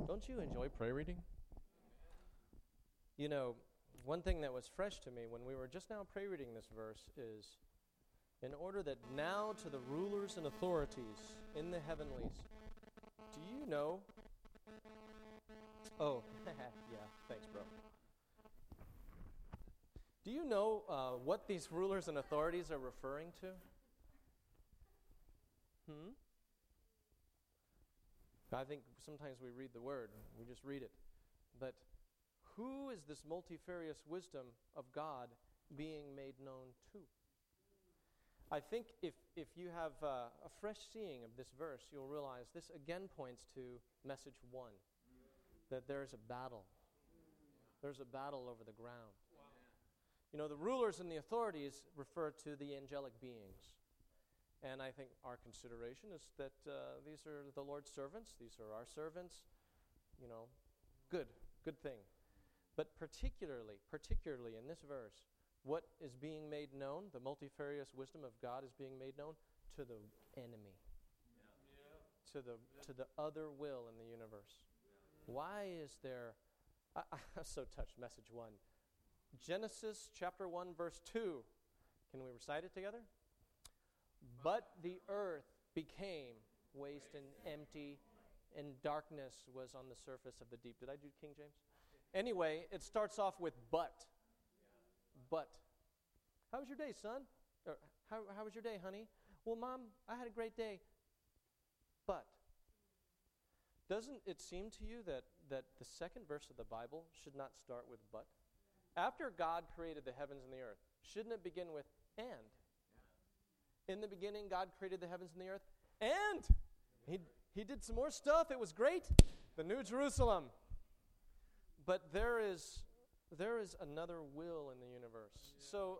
Don't you enjoy prayer reading? You know, one thing that was fresh to me when we were just now prayer reading this verse is, in order that now to the rulers and authorities in the heavenlies, do you know? Oh, yeah, thanks, bro. Do you know what these rulers and authorities are referring to? I think sometimes we read the word, we just read it. But who is this multifarious wisdom of God being made known to? I think if you have a fresh seeing of this verse, you'll realize this again points to message 1, that there's a battle. There's a battle over the ground. Wow. You know, the rulers and the authorities refer to the angelic beings. And I think our consideration is that these are the Lord's servants. These are our servants. You know, good thing. But particularly in this verse, what is being made known, the multifarious wisdom of God is being made known to the enemy, to the other will in the universe. Why is there, I'm so touched, message 1. Genesis chapter 1, verse 2. Can we recite it together? But the earth became waste and empty, and darkness was on the surface of the deep. Did I do King James? Anyway, it starts off with but. But. How was your day, son? Or, how was your day, honey? Well, Mom, I had a great day. But. Doesn't it seem to you that the second verse of the Bible should not start with but? After God created the heavens and the earth, shouldn't it begin with and? In the beginning, God created the heavens and the earth, and He did some more stuff. It was great. The New Jerusalem. But there is another will in the universe. So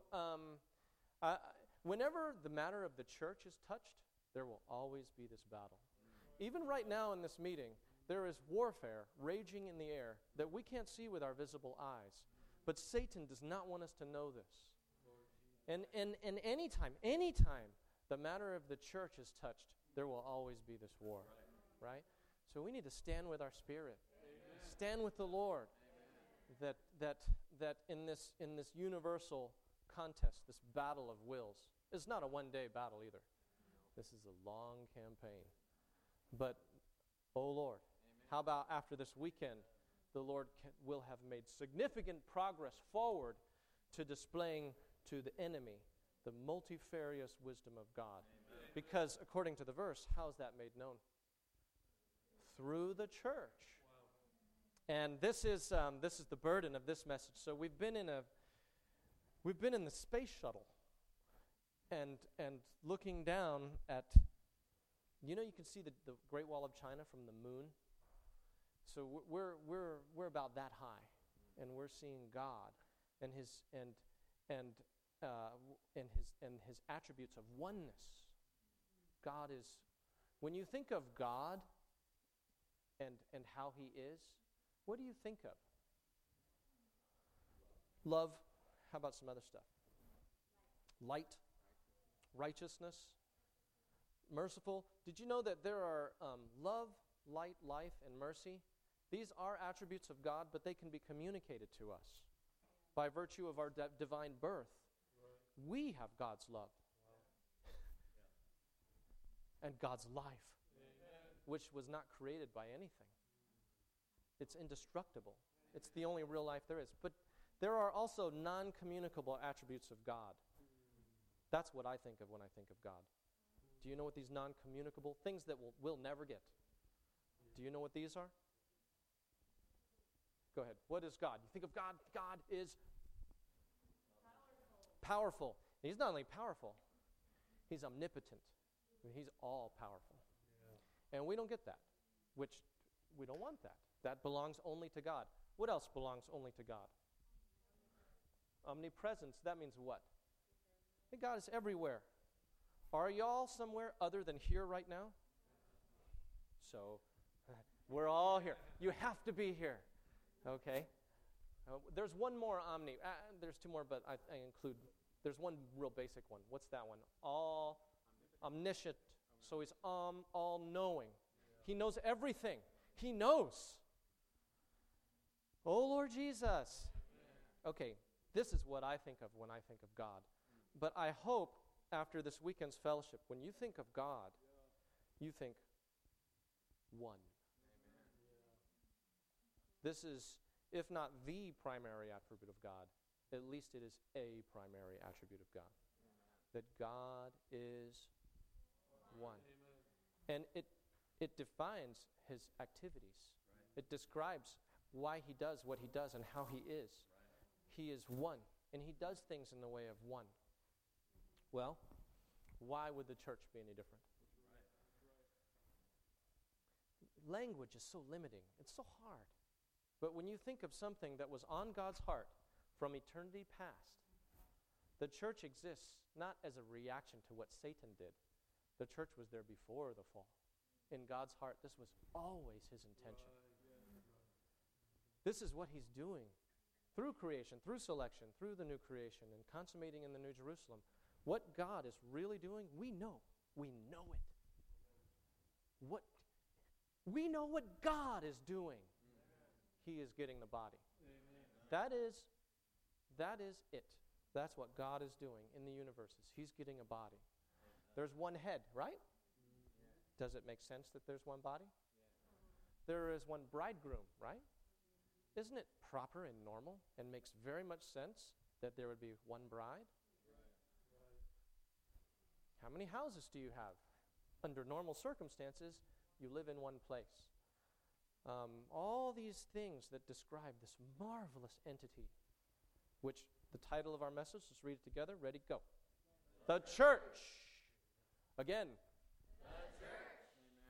whenever the matter of the church is touched, there will always be this battle. Even right now in this meeting, there is warfare raging in the air that we can't see with our visible eyes. But Satan does not want us to know this. And anytime the matter of the church is touched, there will always be this war, right? So we need to stand with our spirit, stand with the Lord. That in this universal contest, this battle of wills, it's not a one-day battle either. This is a long campaign. But, oh Lord, how about after this weekend, the Lord will have made significant progress forward to displaying to the enemy the multifarious wisdom of God. Amen. Because according to the verse, how is that made known? Through the church. Wow. And this is the burden of this message. So we've been in the space shuttle, and looking down at, you can see the Great Wall of China from the moon. So we're about that high, and we're seeing God and his attributes of oneness. God is, when you think of God and how He is, what do you think of? Love. How about some other stuff? Light, righteousness, merciful. Did you know that there are love, light, life, and mercy? These are attributes of God, but they can be communicated to us by virtue of our divine birth. Right. We have God's love. Wow. And God's life, amen, which was not created by anything. It's indestructible. It's the only real life there is. But there are also non-communicable attributes of God. That's what I think of when I think of God. Do you know what these non-communicable things that we'll never get? Do you know what these are? Go ahead. What is God? You think of God. God is powerful. He's not only powerful, He's omnipotent. He's all powerful. Yeah. And we don't get that, which we don't want that. That belongs only to God. What else belongs only to God? Omnipresence. That means what? That God is everywhere. Are y'all somewhere other than here right now? So, we're all here. You have to be here. Okay? There's one more omni. There's two more, but I include. There's one real basic one. What's that one? All omniscient. So He's all-knowing. He knows everything. He knows. Oh, Lord Jesus. Okay, this is what I think of when I think of God. But I hope after this weekend's fellowship, when you think of God, you think one. This is, if not the primary attribute of God, at least it is a primary attribute of God. That God is one. And it defines his activities. It describes why he does what he does and how he is. He is one, and he does things in the way of one. Well, why would the church be any different? Language is so limiting. It's so hard. But when you think of something that was on God's heart from eternity past, the church exists not as a reaction to what Satan did. The church was there before the fall. In God's heart, this was always his intention. This is what he's doing through creation, through selection, through the new creation, and consummating in the New Jerusalem. What God is really doing, we know. We know it. We know what God is doing. He is getting the body. That is it. That's what God is doing in the universes. He's getting a body. There's one head, right? Does it make sense that there's one body? There is one bridegroom, right? Isn't it proper and normal and makes very much sense that there would be one bride? How many houses do you have? Under normal circumstances, you live in one place. All these things that describe this marvelous entity, which the title of our message, let's read it together. Ready, go. The church. Again. The church.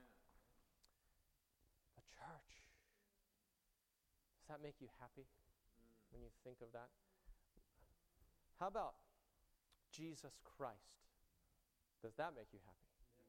The church. Does that make you happy when you think of that? How about Jesus Christ? Does that make you happy?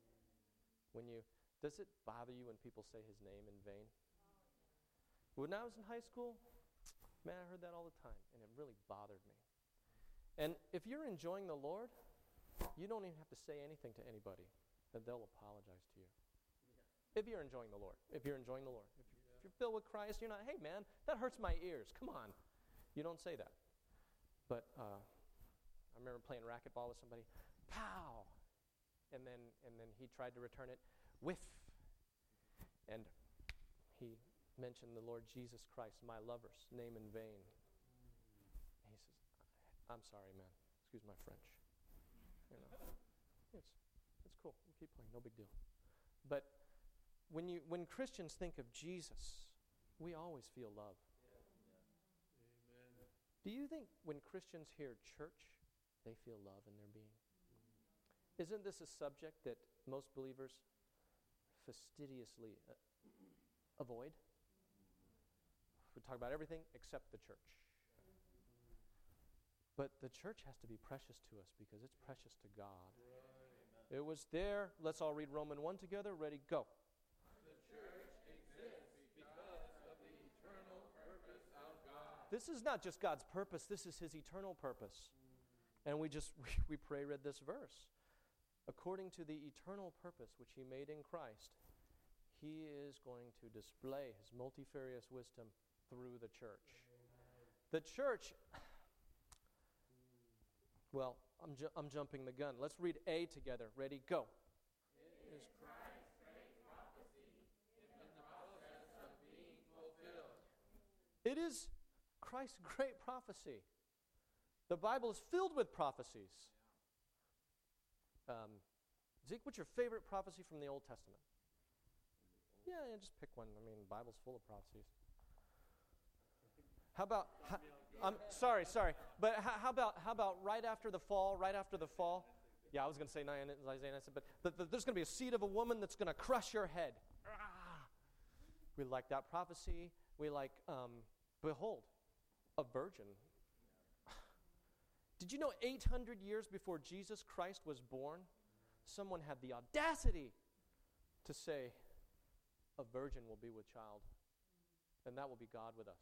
Does it bother you when people say his name in vain? When I was in high school, man, I heard that all the time, and it really bothered me. And if you're enjoying the Lord, you don't even have to say anything to anybody, and they'll apologize to you. If you're enjoying the Lord. If you're filled with Christ, you're not, hey man, that hurts my ears. Come on. You don't say that. But I remember playing racquetball with somebody. Pow! And then he tried to return it. Whiff! And he mentioned the Lord Jesus Christ, my lover's name in vain. And he says, I'm sorry, man. Excuse my French. It's cool. We'll keep playing. No big deal. But when Christians think of Jesus, we always feel love. Amen. Do you think when Christians hear church, they feel love in their being? Isn't this a subject that most believers fastidiously avoid? We talk about everything except the church. But the church has to be precious to us because it's precious to God. It was there. Let's all read Romans 1 together. Ready, go. The church exists because of the eternal purpose of God. This is not just God's purpose. This is his eternal purpose. And we read this verse. According to the eternal purpose which he made in Christ, he is going to display his multifarious wisdom through the church. The church, well, I'm jumping the gun. Let's read A together. Ready, go. It is Christ's great prophecy in the process of being fulfilled. It is Christ's great prophecy. The Bible is filled with prophecies. Zeke, what's your favorite prophecy from the Old Testament? Yeah, just pick one. I mean, the Bible's full of prophecies. How about, sorry, but how about right after the fall? Yeah, I was going to say Isaiah 9, but there's going to be a seed of a woman that's going to crush your head. We like that prophecy. We like, behold, a virgin. Did you know 800 years before Jesus Christ was born, someone had the audacity to say, a virgin will be with child, and that will be God with us.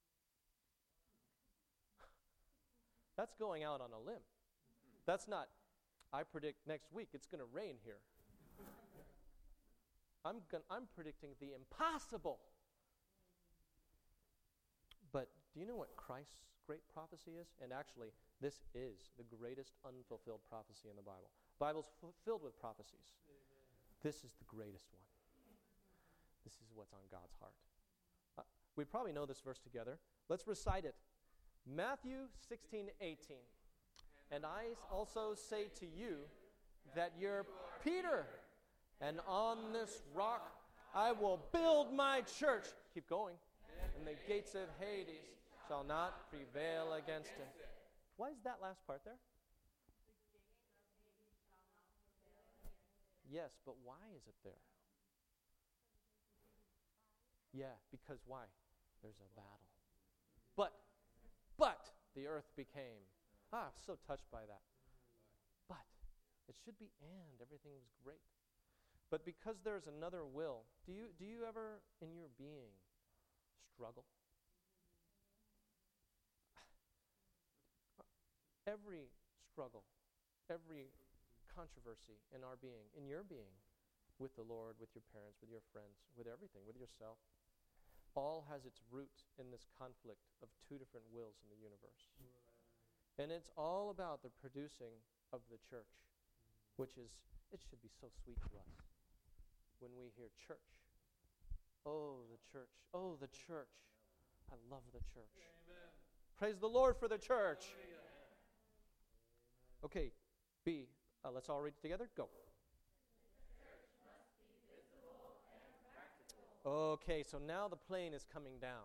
That's going out on a limb. That's not, I predict next week it's going to rain here. I'm predicting the impossible. But do you know what Christ's great prophecy is? And actually, this is the greatest unfulfilled prophecy in the Bible. The Bible's filled with prophecies. This is the greatest one. This is what's on God's heart. We probably know this verse together. Let's recite it. Matthew 16:18. And I also say to you that you're Peter, and on this rock I will build my church. Keep going. And the gates of Hades shall not prevail against it. Why is that last part there? Yes, but why is it there? Yeah, because why? There's a battle. But the earth became. I'm so touched by that. But it should be and. Everything was great. But because there's another will, do you ever in your being struggle? Every struggle, every controversy in our being, in your being, with the Lord, with your parents, with your friends, with everything, with yourself, all has its root in this conflict of two different wills in the universe. And it's all about the producing of the church, which is, it should be so sweet to us when we hear church. Oh, the church. Oh, the church. I love the church. Amen. Praise the Lord for the church. Okay, B. Let's all read it together. Go. Okay, so now the plane is coming down.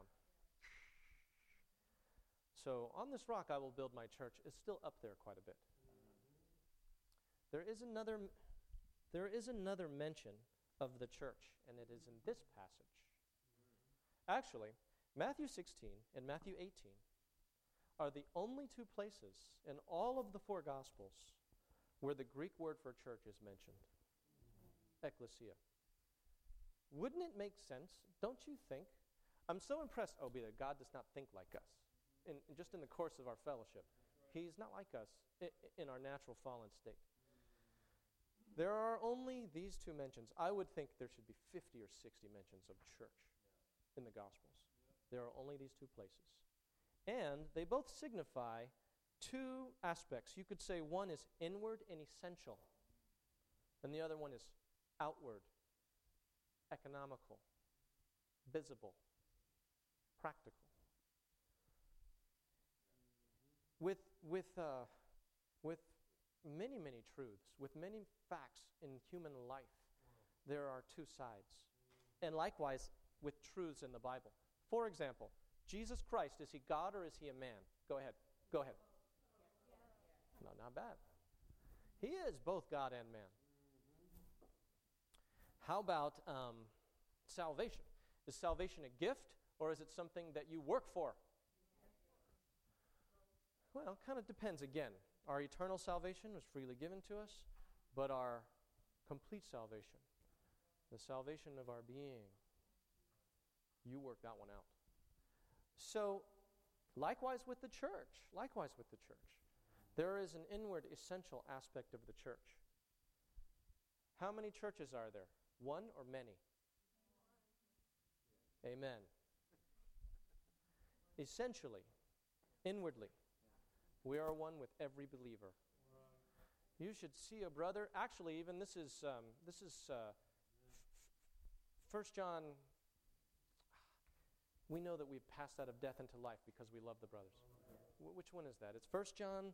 So, on this rock I will build my church. It's still up there quite a bit. There is another mention of the church, and it is in this passage. Actually, Matthew 16 and Matthew 18 are the only two places in all of the four Gospels where the Greek word for church is mentioned. Ekklesia. Wouldn't it make sense? Don't you think? I'm so impressed, Obi, that God does not think like us. Just in the course of our fellowship. He's not like us in our natural fallen state. There are only these two mentions. I would think there should be 50 or 60 mentions of church in the Gospels. There are only these two places. And they both signify two aspects. You could say one is inward and essential, and the other one is outward, economical, visible, practical. With many, many truths, with many facts in human life, there are two sides. And likewise, with truths in the Bible. For example, Jesus Christ, is he God or is he a man? Go ahead. Go ahead. No, not bad. He is both God and man. How about salvation? Is salvation a gift or is it something that you work for? Well, it kind of depends again. Our eternal salvation was freely given to us, but our complete salvation, the salvation of our being, you work that one out. So, likewise with the church, there is an inward essential aspect of the church. How many churches are there? One or many? Amen. Essentially, inwardly, we are one with every believer. You should see a brother. Actually, even this is 1 John. We know that we've passed out of death into life because we love the brothers. Which one is that? It's 1 John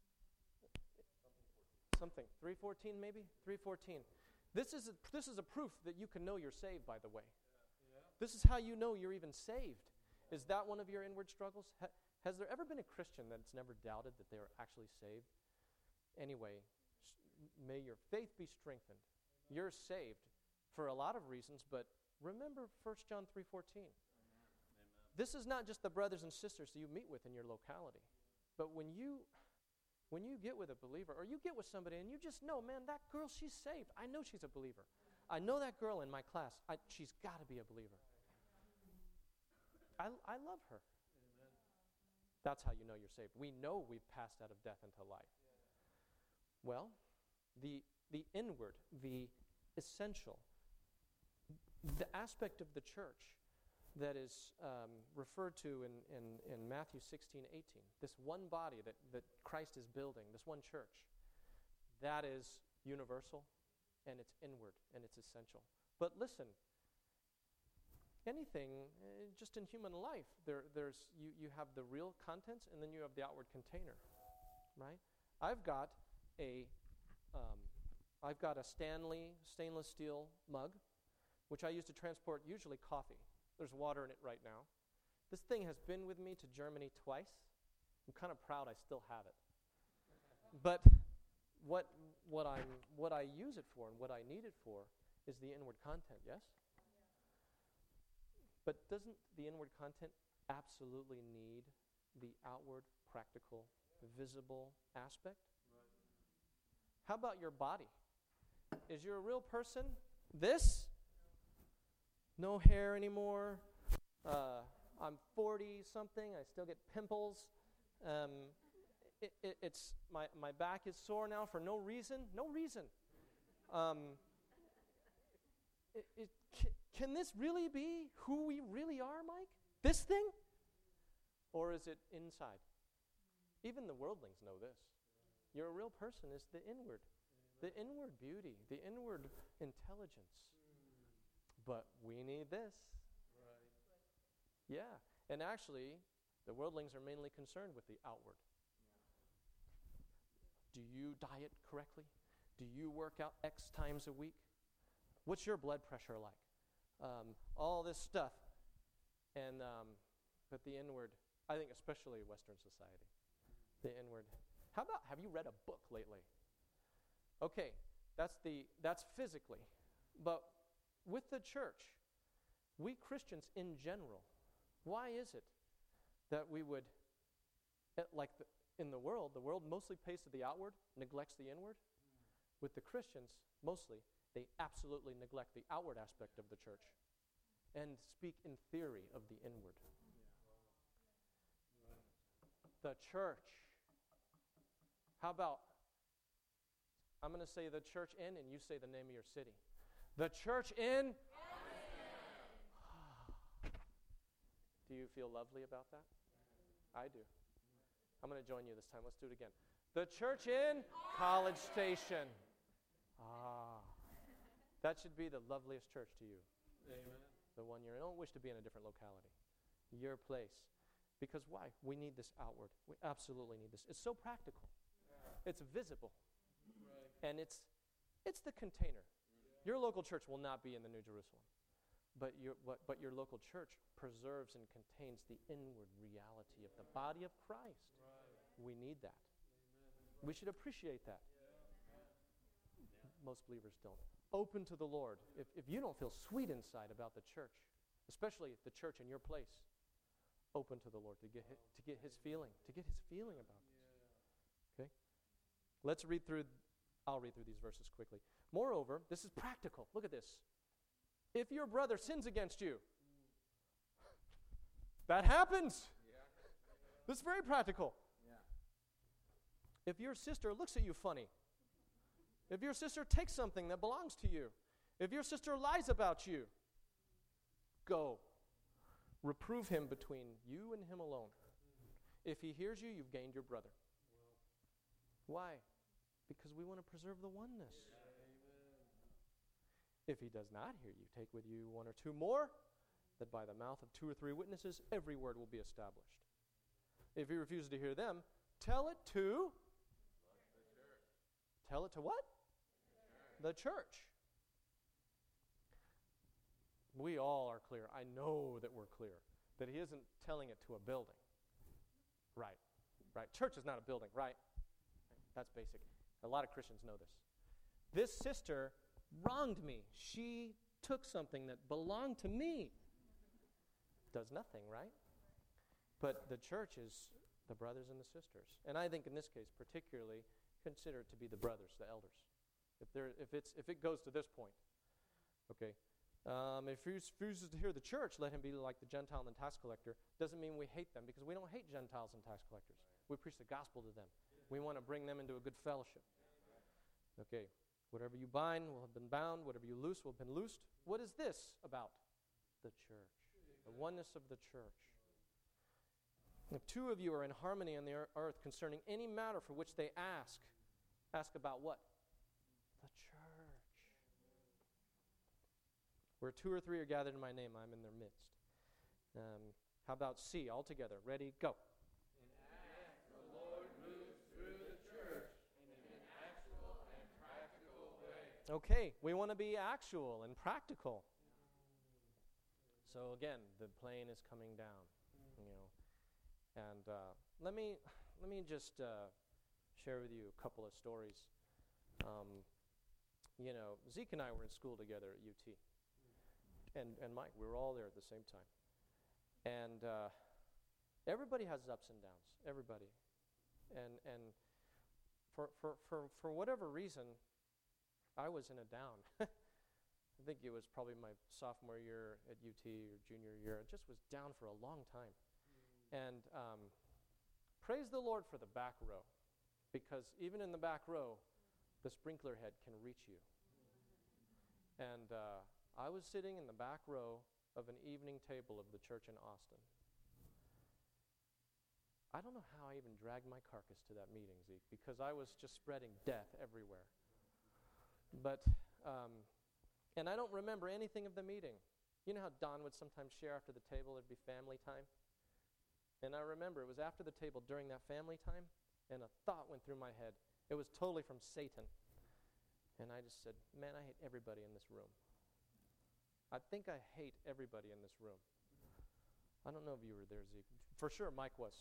something. 3:14 maybe? 3:14. This is a proof that you can know you're saved, by the way. This is how you know you're even saved. Is that one of your inward struggles? Has there ever been a Christian that's never doubted that they are actually saved? Anyway, may your faith be strengthened. You're saved for a lot of reasons, but remember 1 John 3:14. This is not just the brothers and sisters that you meet with in your locality, but when you get with a believer, or you get with somebody and you just know, man, that girl, she's saved. I know she's a believer. I know that girl in my class. She's got to be a believer. I love her. That's how you know you're saved. We know we've passed out of death into life. Well, the inward, the essential, the aspect of the church that is referred to in Matthew 16:18. This one body that Christ is building, this one church, that is universal, and it's inward, and it's essential. But listen, anything, just in human life, you have the real contents, and then you have the outward container, right? I've got a Stanley stainless steel mug, which I use to transport usually coffee. There's water in it right now. This thing has been with me to Germany twice. I'm kind of proud I still have it. But what I use it for and what I need it for is the inward content, yes? But doesn't the inward content absolutely need the outward, practical, visible aspect? Right. How about your body? Is you a real person? This? No hair anymore. I'm 40-something. I still get pimples. It's my back is sore now for no reason. No reason. Can this really be who we really are, Mike? This thing? Or is it inside? Even the worldlings know this. You're a real person is the inward beauty, the inward intelligence. But we need this. Right. Yeah. And actually, the worldlings are mainly concerned with the outward. Yeah. Do you diet correctly? Do you work out X times a week? What's your blood pressure like? All this stuff. And but the inward, I think especially Western society, the inward. Have you read a book lately? Okay, that's physically. But with the church, we Christians in general, why is it that we would, in the world mostly pays to the outward, neglects the inward? With the Christians, mostly, they absolutely neglect the outward aspect of the church and speak in theory of the inward. The church. How about, I'm going to say the church in, and you say the name of your city. The church in? Do you feel lovely about that? I do. I'm going to join you this time. Let's do it again. The church in? College Station. That should be the loveliest church to you. Amen. The one you're in. I don't wish to be in a different locality. Your place. Because why? We need this outward. We absolutely need this. It's so practical. Yeah. It's visible. Right. And it's the container. Yeah. Your local church will not be in the New Jerusalem. But your local church preserves and contains the inward reality of the body of Christ. Right. We need that. Amen. We should appreciate that. Yeah. Most believers don't. Open to the Lord. If you don't feel sweet inside about the church, especially the church in your place, open to the Lord to get His feeling about this. Okay? I'll read through these verses quickly. Moreover, this is practical. Look at this. If your brother sins against you, that happens. Yeah. This is very practical. Yeah. If your sister looks at you funny, if your sister takes something that belongs to you, if your sister lies about you, go. Reprove him between you and him alone. If he hears you, you've gained your brother. Why? Because we want to preserve the oneness. If he does not hear you, take with you one or two more, that by the mouth of 2 or 3 witnesses, every word will be established. If he refuses to hear them, tell it to? Tell it to what? The church. We all are clear. I know that we're clear. That he isn't telling it to a building. Right. Church is not a building, right? That's basic. A lot of Christians know this. This sister wronged me. She took something that belonged to me. Does nothing, right? But the church is the brothers and the sisters. And I think in this case, particularly, consider it to be the brothers, the elders. If it goes to this point, okay. If he refuses to hear the church, let him be like the Gentile and the tax collector. Doesn't mean we hate them, because we don't hate Gentiles and tax collectors. We preach the gospel to them. We want to bring them into a good fellowship. Okay. Whatever you bind will have been bound. Whatever you loose will have been loosed. What is this about? The church. The oneness of the church. If two of you are in harmony on the earth concerning any matter for which they ask about what? The church. Where two or three are gathered in my name, I'm in their midst. How about C, all together? Ready, go. In Acts, the Lord moves through the church in an actual and practical way. Okay, we want to be actual and practical. So again, the plane is coming down, And let me just share with you a couple of stories. Zeke and I were in school together at UT. And Mike, we were all there at the same time. And everybody has ups and downs. Everybody. And for whatever reason, I was in a down. I think it was probably my sophomore year at UT or junior year. I just was down for a long time. And praise the Lord for the back row, because even in the back row, the sprinkler head can reach you. And I was sitting in the back row of an evening table of the church in Austin. I don't know how I even dragged my carcass to that meeting, Zeke, because I was just spreading death everywhere. But, and I don't remember anything of the meeting. You know how Don would sometimes share after the table, it'd be family time? And I remember it was after the table during that family time, and a thought went through my head. It was totally from Satan. And I just said, man, I hate everybody in this room. I think I hate everybody in this room. I don't know if you were there, Zeke. For sure, Mike was.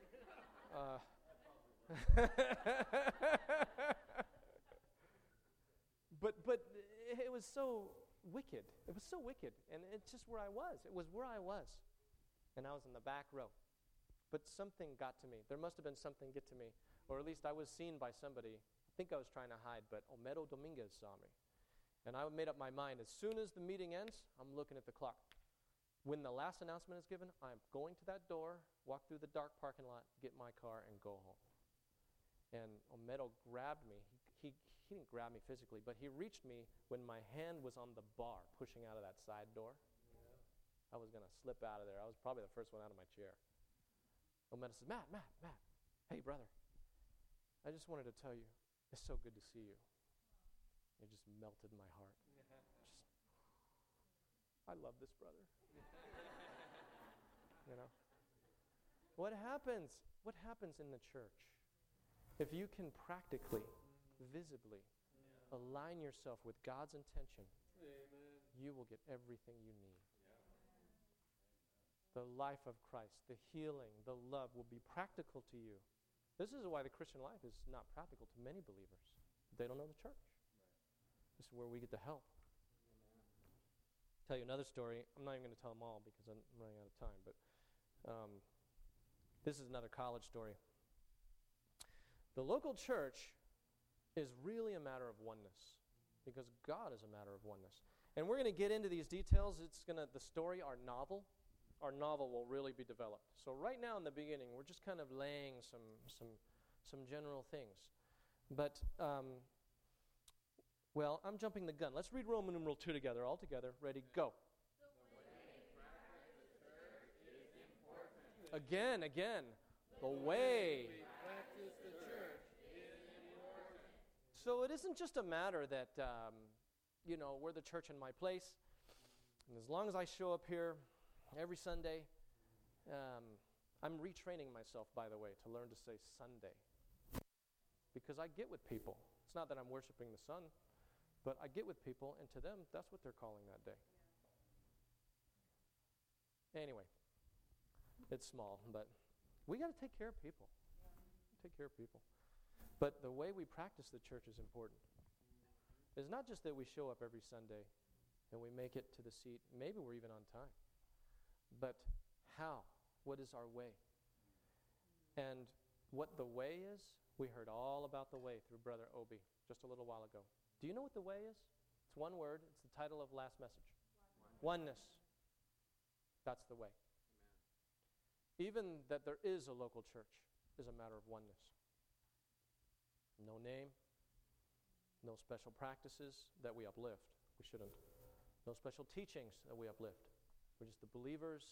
But it was so wicked. It was so wicked. And it's just where I was. It was where I was. And I was in the back row. But something got to me. There must have been something get to me. Or at least I was seen by somebody. I think I was trying to hide, but Homero Dominguez saw me. And I made up my mind, as soon as the meeting ends, I'm looking at the clock. When the last announcement is given, I'm going to that door, walk through the dark parking lot, get my car, and go home. And Homero grabbed me. He didn't grab me physically, but he reached me when my hand was on the bar, pushing out of that side door. Yeah. I was going to slip out of there. I was probably the first one out of my chair. Homero says, Matt, hey, brother, I just wanted to tell you, it's so good to see you. It just melted my heart. I love this brother. What happens in the church? If you can practically, visibly align yourself with God's intention, Amen. You will get everything you need. The life of Christ, the healing, the love will be practical to you. This is why the Christian life is not practical to many believers. They don't know the church. This is where we get the help. Tell you another story. I'm not even going to tell them all because I'm running out of time, but this is another college story. The local church is really a matter of oneness because God is a matter of oneness. And we're going to get into these details. The story, our novel will really be developed. So right now in the beginning, we're just kind of laying some general things. But, I'm jumping the gun. Let's read Roman numeral 2 together, all together. Ready, go. Again. The way. So it isn't just a matter that, we're the church in my place. And as long as I show up here every Sunday, I'm retraining myself, by the way, to learn to say Sunday. Because I get with people. It's not that I'm worshiping the sun, but I get with people, and to them, that's what they're calling that day. Anyway, it's small, but we got to take care of people. Take care of people. But the way we practice the church is important. It's not just that we show up every Sunday and we make it to the seat. Maybe we're even on time. But how? What is our way? And what the way is, we heard all about the way through Brother Obi just a little while ago. Do you know what the way is? It's one word. It's the title of last message. Oneness. That's the way. Amen. Even that there is a local church is a matter of oneness. No name, no special practices that we uplift. We shouldn't. No special teachings that we uplift. We're just the believers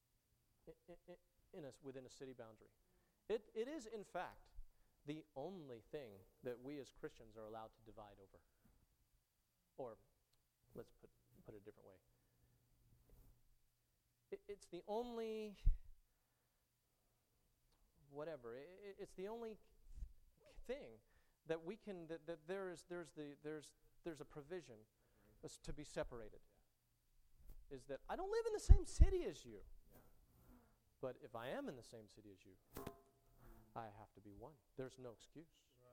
within a city boundary. It is, in fact, the only thing that we as Christians are allowed to divide over. Or, let's put it a different way. It's the only, whatever, it's the only thing that we can, that there's a provision to be separated. Is that I don't live in the same city as you. But if I am in the same city as you, I have to be one. There's no excuse.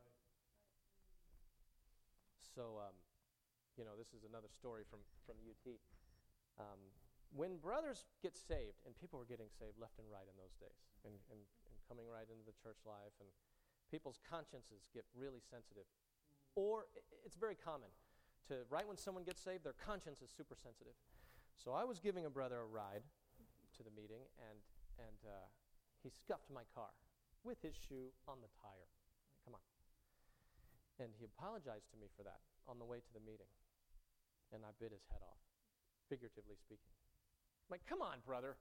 So, this is another story from UT. When brothers get saved, and people were getting saved left and right in those days, and coming right into the church life, and people's consciences get really sensitive. Or it's very common to, right when someone gets saved, their conscience is super sensitive. So I was giving a brother a ride to the meeting, and he scuffed my car with his shoe on the tire. Come on. And he apologized to me for that on the way to the meeting. And I bit his head off, figuratively speaking. I'm like, come on, brother.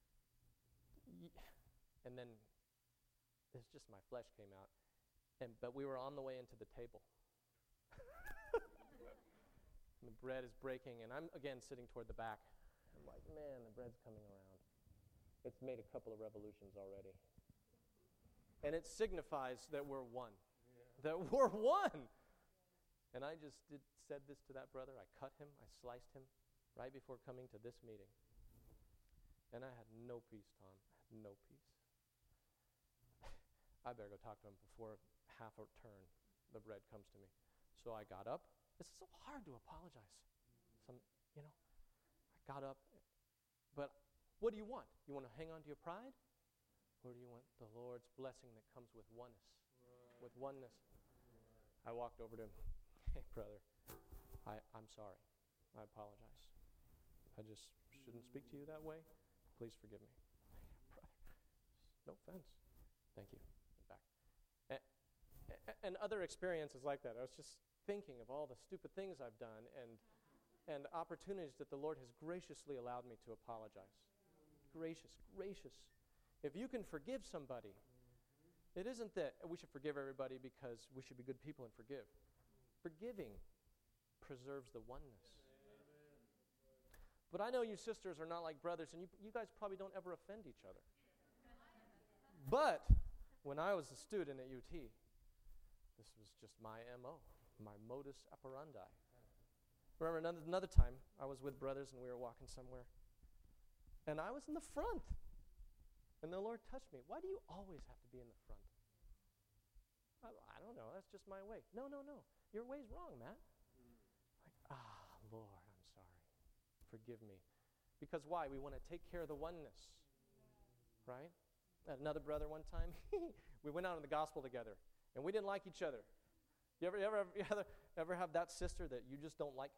And then it's just my flesh came out. But we were on the way into the table. And the bread is breaking, and I'm, again, sitting toward the back. I'm like, man, the bread's coming around. It's made a couple of revolutions already. And it signifies that we're one. Yeah. That we're one. And I just said this to that brother. I cut him. I sliced him right before coming to this meeting. And I had no peace, Tom. I had no peace. I better go talk to him before half a turn the bread comes to me. So I got up. It's so hard to apologize. I got up. But what do you want? You want to hang on to your pride? Or do you want the Lord's blessing that comes with oneness? Right. With oneness. Right. I walked over to him. Hey, brother, I'm sorry. I apologize. I just shouldn't speak to you that way. Please forgive me. Brother, no offense. Thank you. Back. And other experiences like that. I was just thinking of all the stupid things I've done and opportunities that the Lord has graciously allowed me to apologize. Gracious. If you can forgive somebody, it isn't that we should forgive everybody because we should be good people and forgive. Forgiving preserves the oneness. But I know you sisters are not like brothers, and you guys probably don't ever offend each other. But when I was a student at UT, this was just my MO, my modus operandi. Remember another time, I was with brothers and we were walking somewhere, and I was in the front, and the Lord touched me. Why do you always have to be in the front? I don't know, that's just my way. No, your way's wrong, Matt. Like, Lord, I'm sorry. Forgive me. Because why? We want to take care of the oneness, right? Another brother one time, we went out in the gospel together, and we didn't like each other. You ever have that sister that you just don't like?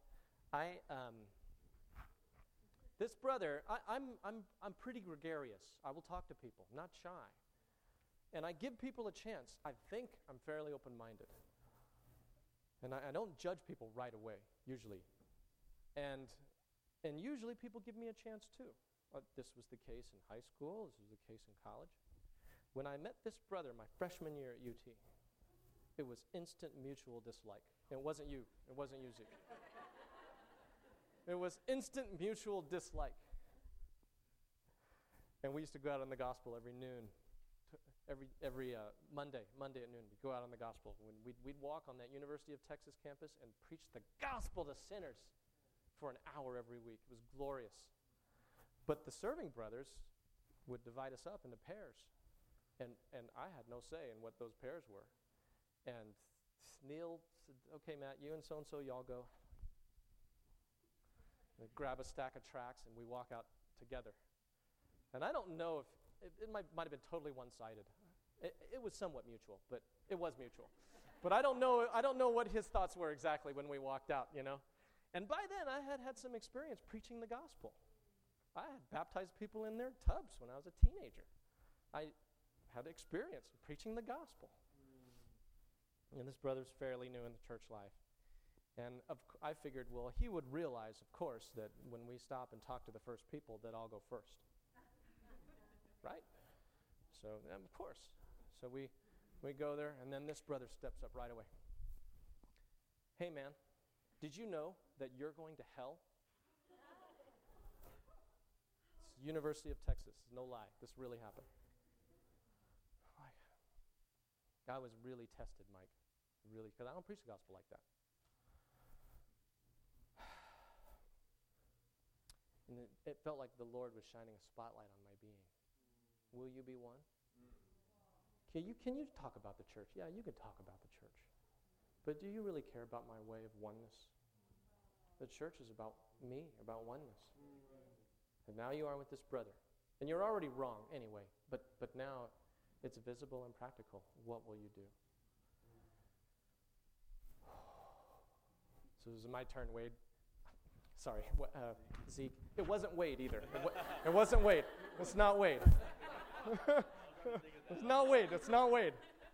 This brother, I'm pretty gregarious. I will talk to people, not shy. And I give people a chance. I think I'm fairly open-minded. And I don't judge people right away, usually. And usually people give me a chance too. This was the case in high school. This was the case in college. When I met this brother my freshman year at UT, it was instant mutual dislike. It wasn't you. It wasn't you, Zeke. It was instant mutual dislike. And we used to go out on the gospel every noon. Every Monday at noon, we'd go out on the gospel. We'd walk on that University of Texas campus and preach the gospel to sinners for an hour every week. It was glorious. But the serving brothers would divide us up into pairs. And I had no say in what those pairs were. And Neil said, okay, Matt, you and so-and-so, y'all go. They grab a stack of tracts and we walk out together. And I don't know if, it might have been totally one-sided. It was somewhat mutual, but it was mutual. But I don't know what his thoughts were exactly when we walked out, And by then, I had some experience preaching the gospel. I had baptized people in their tubs when I was a teenager. I had experience in preaching the gospel. And this brother's fairly new in the church life. And I figured, well, he would realize, of course, that when we stop and talk to the first people, that I'll go first. Right? So, of course. So we go there, and then this brother steps up right away. Hey, man, did you know that you're going to hell? It's University of Texas. No lie. This really happened. I was really tested, Mike. Really, because I don't preach the gospel like that. And it felt like the Lord was shining a spotlight on my being. Will you be one? Can you talk about the church? Yeah, you can talk about the church. But do you really care about my way of oneness? The church is about me, about oneness. And now you are with this brother. And you're already wrong anyway, but now it's visible and practical. What will you do? So this is my turn, Wade. Sorry, Zeke. It wasn't Wade either. It wasn't Wade. It's not Wade. It's not Wade. It's not Wade.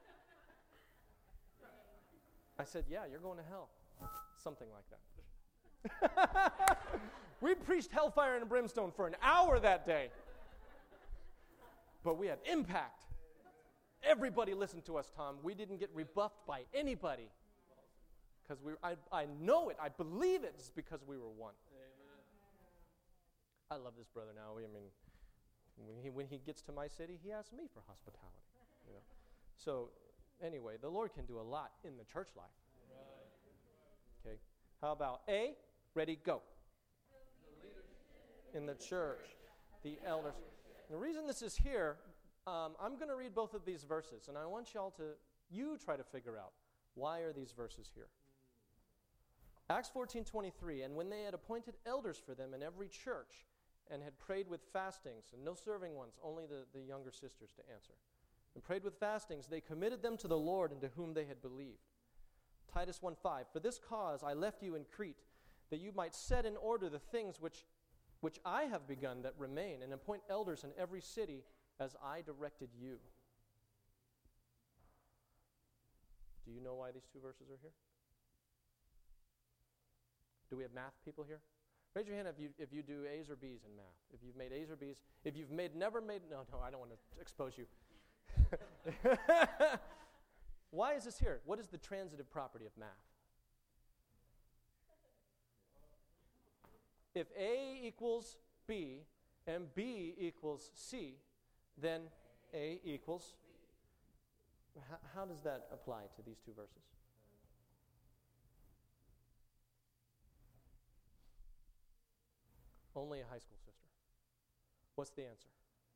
I said, yeah, you're going to hell. Something like that. We preached hellfire and brimstone for an hour that day. But we had impact. Everybody listened to us, Tom. We didn't get rebuffed by anybody. Because I know it. I believe it. It's because we were one. Amen. I love this brother now. I mean, when he gets to my city, he asks me for hospitality. You know? So, anyway, the Lord can do a lot in the church life. Right. Okay. How about A? Ready, go. In the church, the elders. The reason this is here, I'm going to read both of these verses, and I want you try to figure out, why are these verses here? Acts 14:23, and when they had appointed elders for them in every church, and had prayed with fastings, and no serving ones, only the younger sisters to answer, and prayed with fastings, they committed them to the Lord into whom they had believed. Titus 1:5, for this cause I left you in Crete, that you might set in order the things which I have begun that remain, and appoint elders in every city as I directed you. Do you know why these two verses are here? Do we have math people here? Raise your hand if you do A's or B's in math. If you've made A's or B's. If you've never made, no, I don't want to expose you. Why is this here? What is the transitive property of math? If A equals B and B equals C, then A equals. How does that apply to these two verses? Only a high school sister. What's the answer?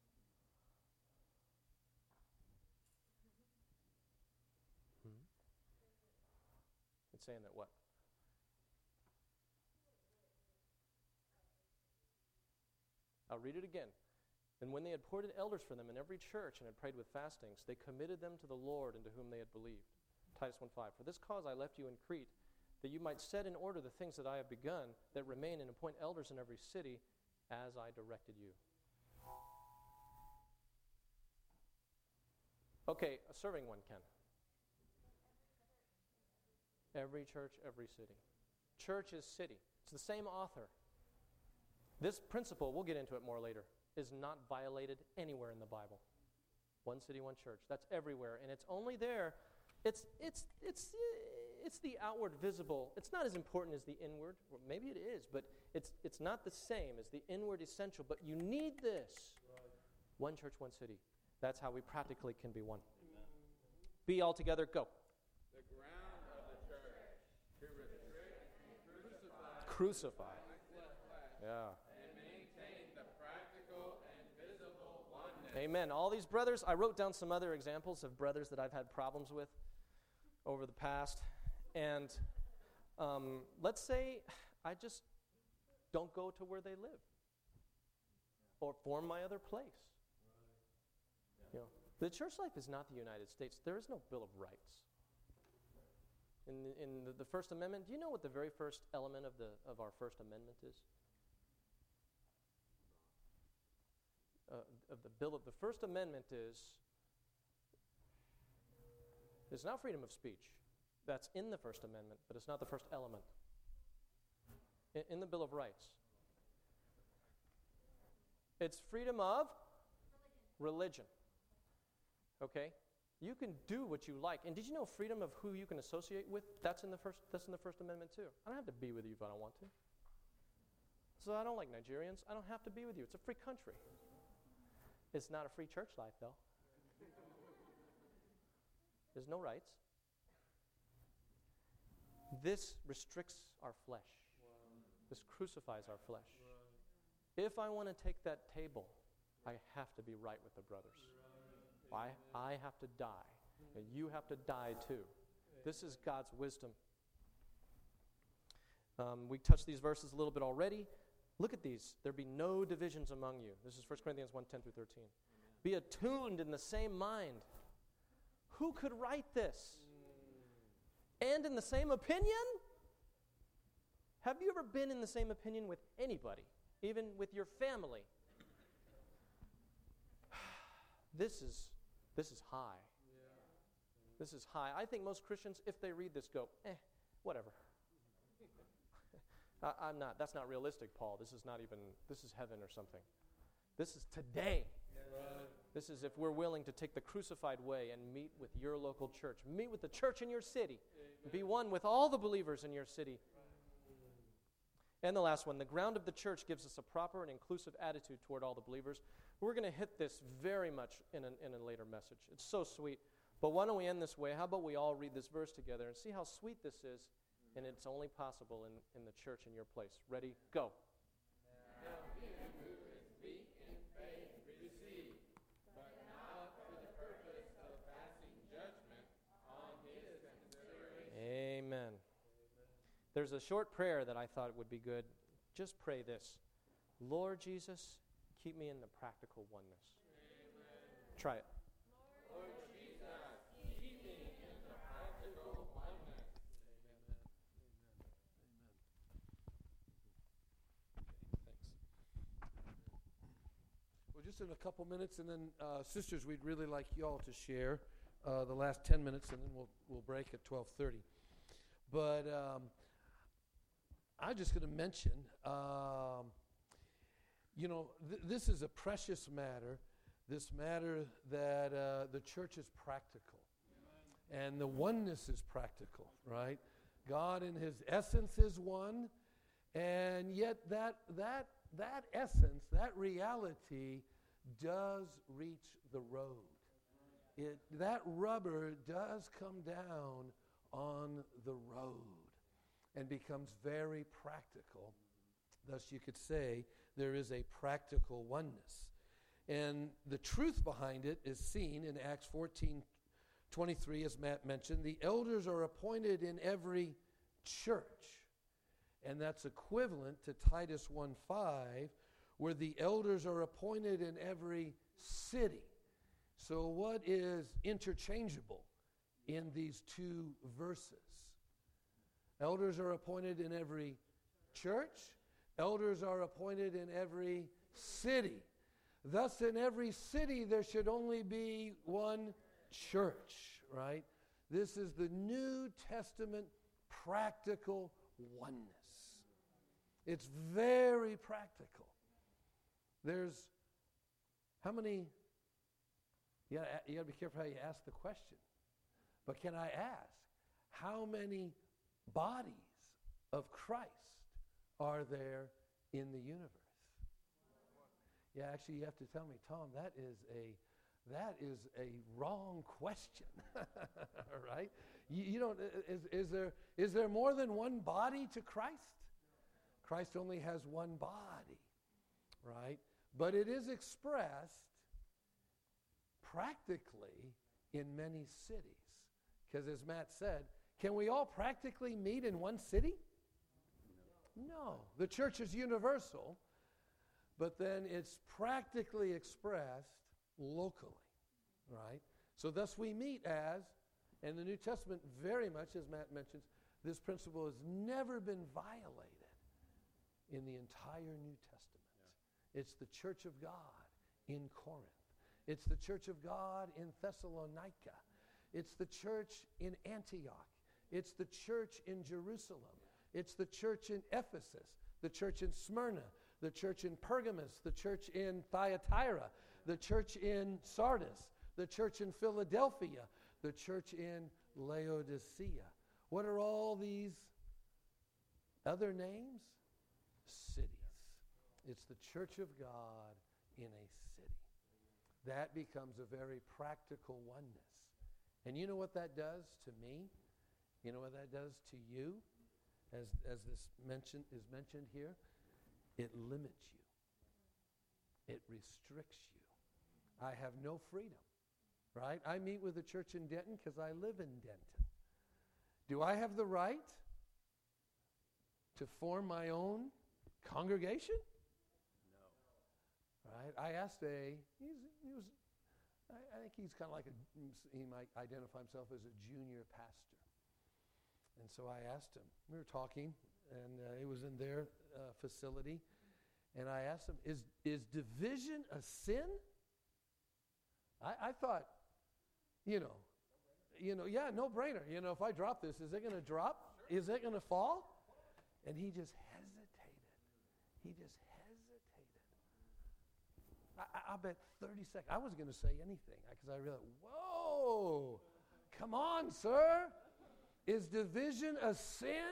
It's saying that what? I'll read it again. And when they had appointed elders for them in every church and had prayed with fastings, they committed them to the Lord into whom they had believed. Titus 1:5, for this cause I left you in Crete, that you might set in order the things that I have begun, that remain, and appoint elders in every city, as I directed you. Okay, a serving one, Ken. Every church, every city. Church is city. It's the same author. This principle, we'll get into it more later, is not violated anywhere in the Bible. One city, one church. That's everywhere, and it's only there. It's the outward visible. It's not as important as the inward. Well, maybe it is, but it's not the same as the inward essential. But you need this. Right. One church, one city. That's how we practically can be one. Amen. Be all together. Go. The ground of the church to restrict, crucify. Yeah. And maintain the practical and visible oneness. Amen. All these brothers, I wrote down some other examples of brothers that I've had problems with over the past. And let's say I just don't go to where they live or form my other place. You know, the church life is not the United States. There is no Bill of Rights. In the First Amendment, do you know what the very first element of our First Amendment is? The First Amendment is, it's not freedom of speech. That's in the First Amendment, but it's not the first element. in the Bill of Rights? It's freedom of religion. Okay? You can do what you like. And did you know freedom of who you can associate with? That's in the First Amendment too. I don't have to be with you if I don't want to. So I don't like Nigerians. I don't have to be with you. It's a free country. It's not a free church life, though. There's no rights. This restricts our flesh. This crucifies our flesh. If I want to take that table, I have to be right with the brothers. I have to die, and you have to die too. This is God's wisdom. We touched these verses a little bit already. Look at these. There be no divisions among you. This is 1 Corinthians 1, 10 through 13. Be attuned in the same mind. Who could write this? And in the same opinion? Have you ever been in the same opinion with anybody, even with your family? This is high. This is high. I think most Christians, if they read this, go, whatever. I'm not. That's not realistic, Paul. This is heaven or something. This is today. This is if we're willing to take the crucified way and meet with your local church. Meet with the church in your city. Be one with all the believers in your city. And the last one, the ground of the church gives us a proper and inclusive attitude toward all the believers. We're going to hit this very much in a later message. It's so sweet. But why don't we end this way? How about we all read this verse together and see how sweet this is, and it's only possible in the church in your place. Ready? Go. Now him who is weak in faith receive, but not for the purpose of passing judgment on his consideration. Amen. There's a short prayer that I thought would be good. Just pray this. Lord Jesus, keep me in the practical oneness. Amen. Try it. Lord Jesus, keep me in the practical oneness. Well, just in a couple minutes, and then sisters, we'd really like y'all to share the last 10 minutes, and then we'll break at 12:30. But I'm just going to mention, this is a precious matter. This matter that the church is practical, and the oneness is practical, right? God in His essence is one, and yet that essence, that reality, does reach the road. That rubber does come down on the road and becomes very practical. Thus, you could say there is a practical oneness. And the truth behind it is seen in Acts 14:23, as Matt mentioned. The elders are appointed in every church. And that's equivalent to Titus 1:5, where the elders are appointed in every city. So what is interchangeable in these two verses? Elders are appointed in every church. Elders are appointed in every city. Thus, in every city, there should only be one church, right? This is the New Testament practical oneness. It's very practical. There's how many, you got to be careful how you ask the question. But can I ask, how many bodies of Christ are there in the universe? Yeah, actually, you have to tell me, Tom, that is a wrong question, right? You don't. Is there more than one body to Christ? Christ only has one body, right? But it is expressed practically in many cities, because as Matt said, can we all practically meet in one city? No. The church is universal, but then it's practically expressed locally, right? So thus we meet as, and the New Testament very much, as Matt mentions, this principle has never been violated in the entire New Testament. Yeah. It's the church of God in Corinth. It's the church of God in Thessalonica. It's the church in Antioch. It's the church in Jerusalem. It's the church in Ephesus, the church in Smyrna, the church in Pergamos, the church in Thyatira, the church in Sardis, the church in Philadelphia, the church in Laodicea. What are all these other names? Cities. It's the church of God in a city. That becomes a very practical oneness. And you know what that does to me? You know what that does to you? As this is mentioned here, it limits you. It restricts you. I have no freedom, right? I meet with the church in Denton because I live in Denton. Do I have the right to form my own congregation? No. Right? I asked I think he's kind of like he might identify himself as a junior pastor. And so I asked him, we were talking, and it was in their facility, and I asked him, is division a sin? I thought, yeah, no brainer. If I drop this, is it going to drop? Is it going to fall? And he just hesitated. I bet 30 seconds. I wasn't going to say anything because I realized, whoa, come on, sir. Is division a sin?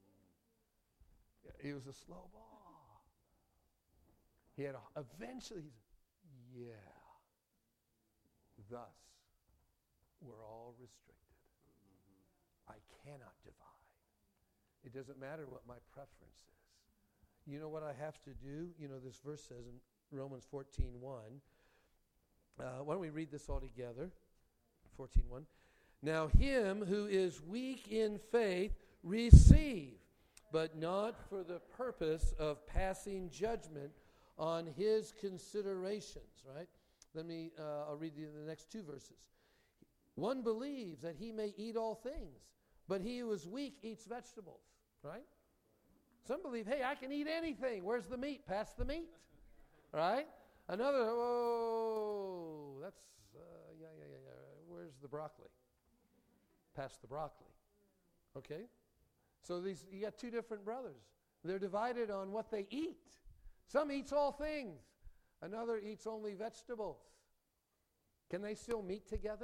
It was a slow ball. He had eventually, he said, yeah. Thus, we're all restricted. I cannot divide. It doesn't matter what my preference is. You know what I have to do? This verse says in Romans 14:1. Why don't we read this all together? 14:1. Now him who is weak in faith receive, but not for the purpose of passing judgment on his considerations, right? I'll read the next two verses. One believes that he may eat all things, but he who is weak eats vegetables, right? Some believe, hey, I can eat anything. Where's the meat? Pass the meat, right? Another, that's, where's the broccoli? Pass the broccoli. Okay? So you got two different brothers. They're divided on what they eat. Some eats all things. Another eats only vegetables. Can they still meet together?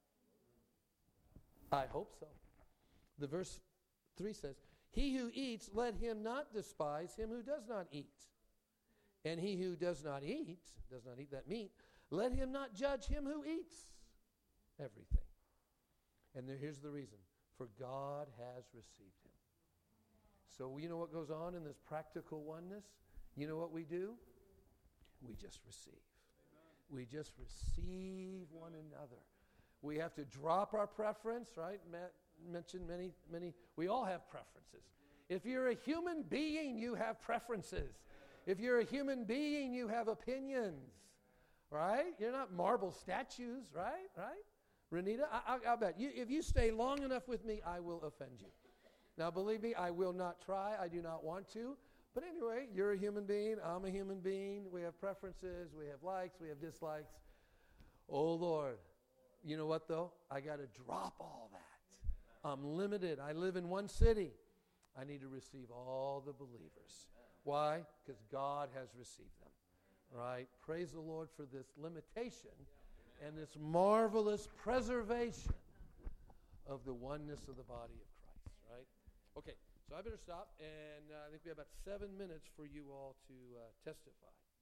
I hope so. The verse 3 says, he who eats, let him not despise him who does not eat. And he who does not eat that meat, let him not judge him who eats everything. And here's the reason. For God has received him. So you know what goes on in this practical oneness? You know what we do? We just receive. We just receive one another. We have to drop our preference, right? Matt mentioned many. We all have preferences. If you're a human being, you have preferences. If you're a human being, you have opinions, right? You're not marble statues, right? Renita, I'll bet you, if you stay long enough with me, I will offend you. Now, believe me, I will not try. I do not want to. But anyway, you're a human being. I'm a human being. We have preferences. We have likes. We have dislikes. Oh, Lord. You know what, though? I got to drop all that. I'm limited. I live in one city. I need to receive all the believers. Why? Because God has received them. Right? Praise the Lord for this limitation and this marvelous preservation of the oneness of the body of Christ. Right? Okay. So I better stop, and I think we have about 7 minutes for you all to testify.